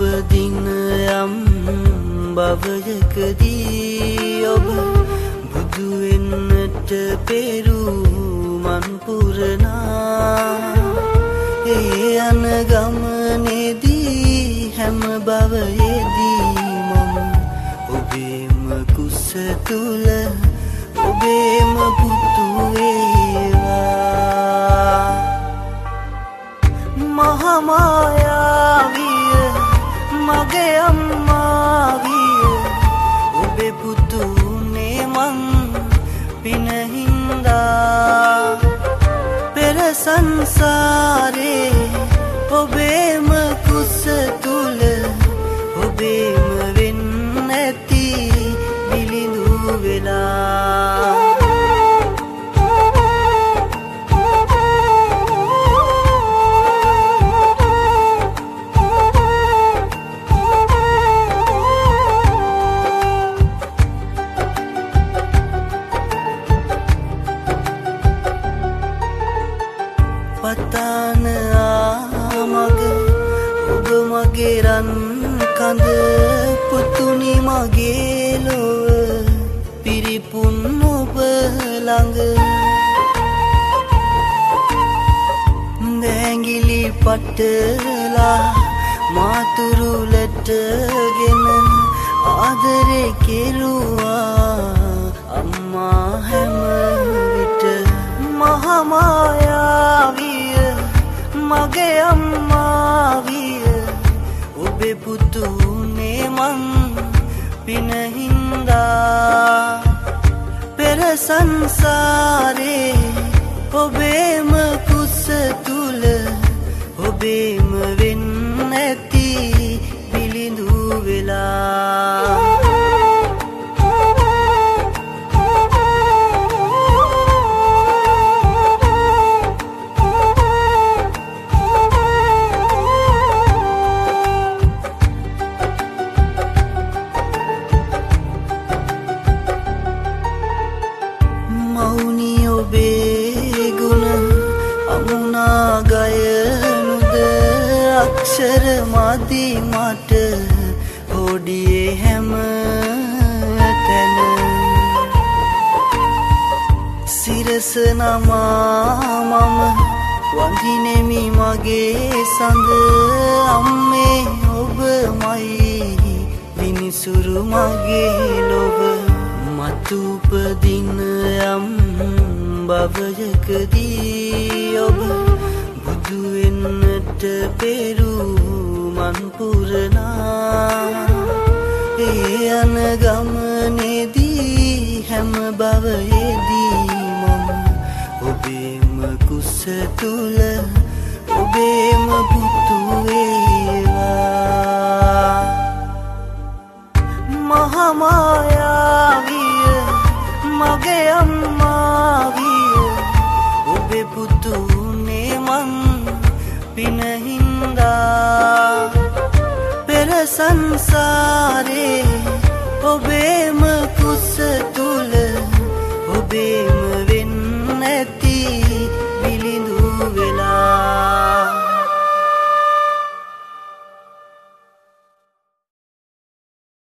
උපදින යම් භවයකදී ඔබ බුදු වෙන්නට පෙරුමන් පුරනා ඒ යන ගමනේදී හැම භවයේදී මම ඔබේම කුස තුල ඔබේම පුතු වේවා මහා මායාවිය මගේ අම්මා විය ඔබේ පුතුනේ මං පිනහින්දා පෙර සංසාරේ ඔබේම කුස තුල ඔබේම වෙන්න ඇති විලිඳු වෙලා පතාන ආමග ඔබ මගේ රන් කඳ පුතුනි මගේ ලොව පිරිපුන් ඔබ ළඟ දැඟිලි පටලා මාතුරුලටගෙන ආදරේ කෙරුවා අම්මා හැම විට මහා මායාවිය මගේ අම්මා විය ඔබේ පුතුනේ මං පිනහින්දා පෙර සංසාරේ ඔබේම කුස තුල ඔබේම වෙන්න ඇති පිළිඳු වෙලා අක්ෂර මදි මට හොඩියේ හැම තැන සිරස නමා මම වඳිනෙමි මගේ සඳ අම්මේ ඔබමයි විනිසුරු මගේ ලොව මතු උපදින යම් භවයකදී ඔබ බුදු වෙන්නට පෙරුමන් පුරනා ඒ යන ගමනේදී හැම භවයේදී මම ඔබේම කුස තුල ඔබේම පුතු වේවා මහා මායාවිය මගේ අම්මා විය ඔබේ පුතුනේ මං පිනහින්දා පෙර සංසාරේ ඔබේම කුස තුල ඔබේම වෙන්න ඇති